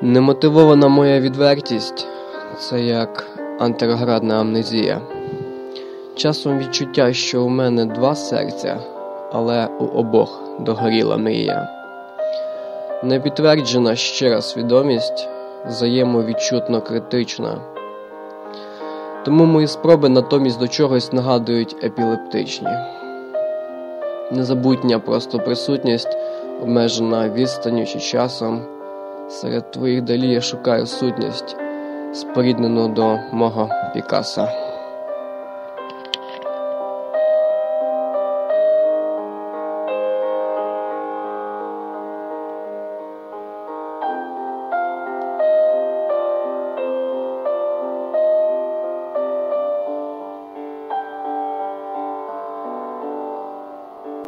Немотивована моя відвертість – це як антероградна амнезія. Часом відчуття, що у мене два серця, але у обох догоріла мрія. Непідтверджена щира свідомість взаємовідчутно критична. Тому мої спроби натомість до чогось нагадують епілептичні. Незабутня просто присутність, обмежена відстанню чи часом. Серед твоїх далі я шукаю сутність, споріднену до мого Пікаса.